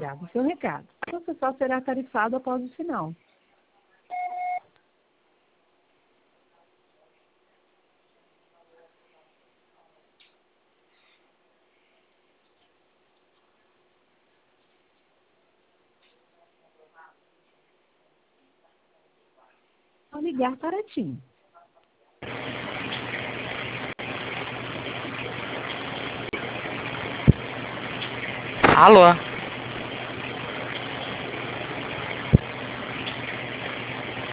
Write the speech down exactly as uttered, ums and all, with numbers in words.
Obrigado. Seu recado. Você só será tarifado após o sinal. Vou ligar para TIM. Alô?